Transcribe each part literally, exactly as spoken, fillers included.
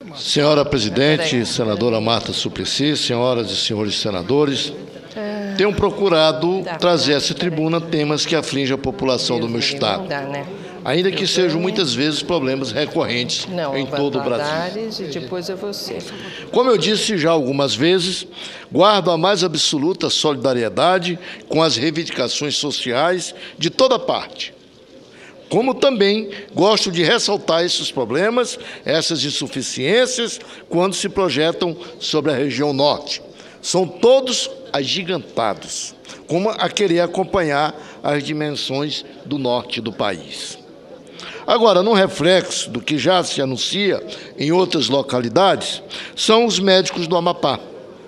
Senhora presidente, senadora Marta Suplicy, senhoras e senhores senadores, tenho procurado trazer a essa tribuna temas que afligem a população do meu estado, ainda que sejam muitas vezes problemas recorrentes em todo o Brasil. Como eu disse já algumas vezes, guardo a mais absoluta solidariedade com as reivindicações sociais de toda parte. Como também gosto de ressaltar esses problemas, essas insuficiências, quando se projetam sobre a região norte. São todos agigantados, como a querer acompanhar as dimensões do norte do país. Agora, no reflexo do que já se anuncia em outras localidades, são os médicos do Amapá,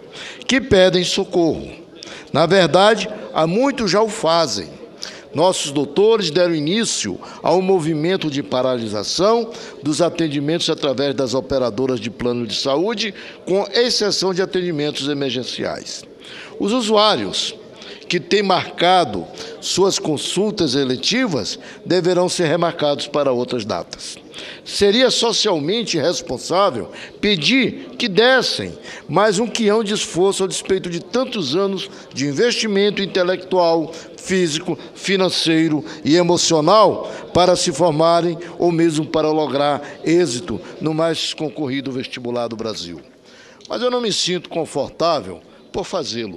que pedem socorro. Na verdade, há muitos já o fazem. Nossos doutores deram início ao movimento de paralisação dos atendimentos através das operadoras de plano de saúde, com exceção de atendimentos emergenciais. Os usuários que têm marcado suas consultas eletivas deverão ser remarcados para outras datas. Seria socialmente responsável pedir que dessem mais um quião de esforço a despeito de tantos anos de investimento intelectual, físico, financeiro e emocional para se formarem ou mesmo para lograr êxito no mais concorrido vestibular do Brasil. Mas eu não me sinto confortável por fazê-lo.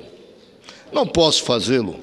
Não posso fazê-lo.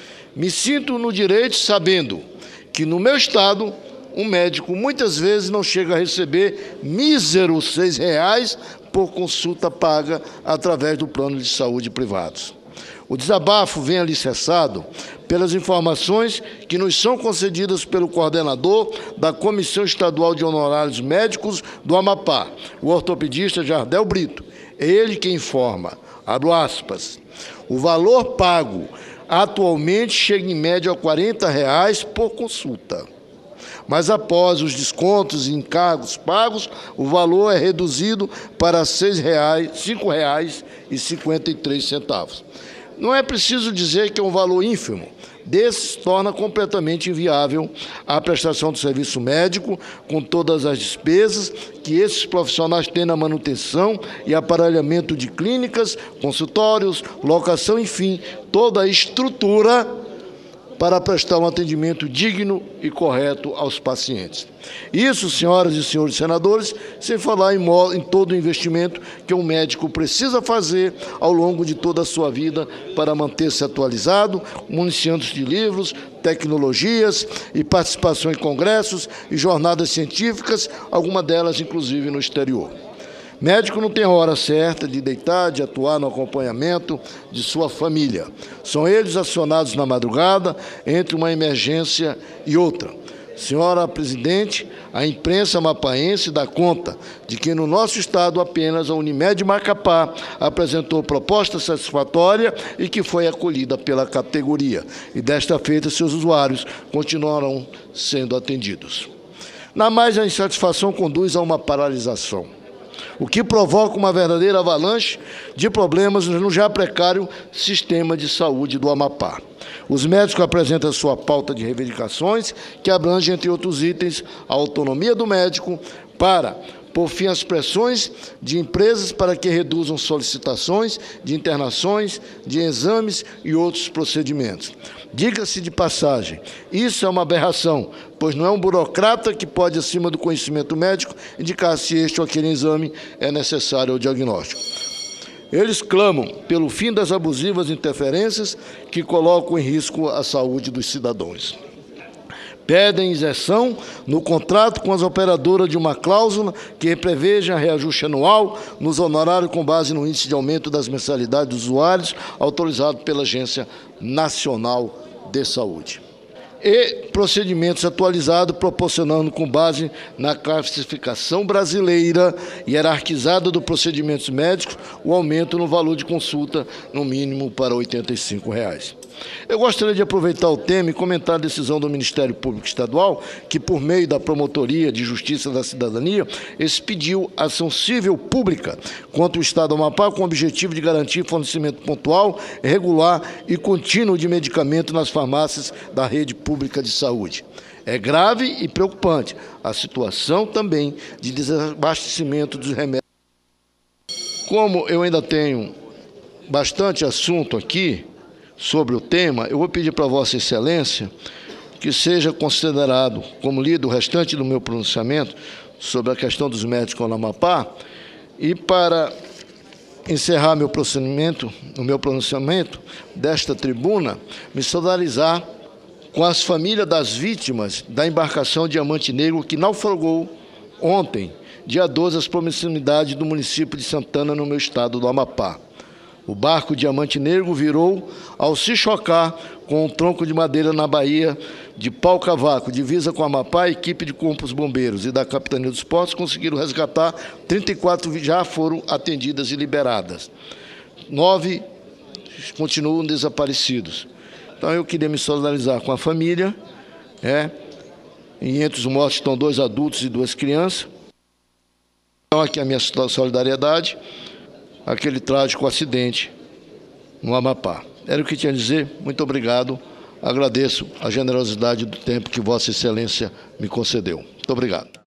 Me sinto no direito sabendo que no meu estado um médico muitas vezes não chega a receber míseros seis reais por consulta paga através do plano de saúde privados. O desabafo vem alicerçado pelas informações que nos são concedidas pelo coordenador da Comissão Estadual de Honorários Médicos do Amapá, o ortopedista Jardel Brito. É ele quem informa, abro aspas, o valor pago atualmente chega em média a quarenta reais por consulta. Mas após os descontos e encargos pagos, o valor é reduzido para seis reais, cinco reais e cinquenta e três centavos. Não é preciso dizer que é um valor ínfimo. Desses torna completamente inviável a prestação do serviço médico, com todas as despesas que esses profissionais têm na manutenção e aparelhamento de clínicas, consultórios, locação, enfim, toda a estrutura para prestar um atendimento digno e correto aos pacientes. Isso, senhoras e senhores senadores, sem falar em, em todo o investimento que um médico precisa fazer ao longo de toda a sua vida para manter-se atualizado, municiando-se de livros, tecnologias e participação em congressos e jornadas científicas, algumas delas inclusive no exterior. Médico não tem hora certa de deitar, de atuar no acompanhamento de sua família. São eles acionados na madrugada, entre uma emergência e outra. Senhora presidente, a imprensa mapaense dá conta de que no nosso estado apenas a Unimed Macapá apresentou proposta satisfatória e que foi acolhida pela categoria. E desta feita, seus usuários continuarão sendo atendidos. Na mais, a insatisfação conduz a uma paralisação, o que provoca uma verdadeira avalanche de problemas no já precário sistema de saúde do Amapá. Os médicos apresentam sua pauta de reivindicações, que abrange, entre outros itens, a autonomia do médico para por fim às pressões de empresas para que reduzam solicitações de internações, de exames e outros procedimentos. Diga-se de passagem, isso é uma aberração, pois não é um burocrata que pode, acima do conhecimento médico, indicar se este ou aquele exame é necessário ao diagnóstico. Eles clamam pelo fim das abusivas interferências que colocam em risco a saúde dos cidadãos. Pedem isenção no contrato com as operadoras de uma cláusula que preveja reajuste anual nos honorários com base no índice de aumento das mensalidades dos usuários autorizado pela Agência Nacional de Saúde. E procedimentos atualizados proporcionando com base na classificação brasileira hierarquizada dos procedimentos médicos o aumento no valor de consulta no mínimo para oitenta e cinco reais. Eu gostaria de aproveitar o tema e comentar a decisão do Ministério Público Estadual, que, por meio da Promotoria de Justiça da Cidadania, expediu ação civil pública contra o Estado do Amapá com o objetivo de garantir fornecimento pontual, regular e contínuo de medicamento nas farmácias da rede pública de saúde. É grave e preocupante a situação também de desabastecimento dos remédios Como eu ainda tenho bastante assunto aqui sobre o tema, eu vou pedir para Vossa Excelência que seja considerado como lido o restante do meu pronunciamento sobre a questão dos médicos no Amapá, e para encerrar meu procedimento, o meu pronunciamento desta tribuna, me solidarizar com as famílias das vítimas da embarcação Diamante Negro que naufragou ontem, dia doze, às proximidades do município de Santana, no meu estado do Amapá. O barco Diamante Negro virou ao se chocar com um tronco de madeira na Baía de Pau Cavaco, divisa com o Amapá. A equipe de corpos bombeiros e da Capitania dos Portos conseguiram resgatar trinta e quatro, já foram atendidas e liberadas. Nove continuam desaparecidos. Então, eu queria me solidarizar com a família, né? E entre os mortos estão dois adultos e duas crianças. Então, aqui a minha solidariedade, aquele trágico acidente no Amapá. Era o que tinha a dizer. Muito obrigado. Agradeço a generosidade do tempo que Vossa Excelência me concedeu. Muito obrigado.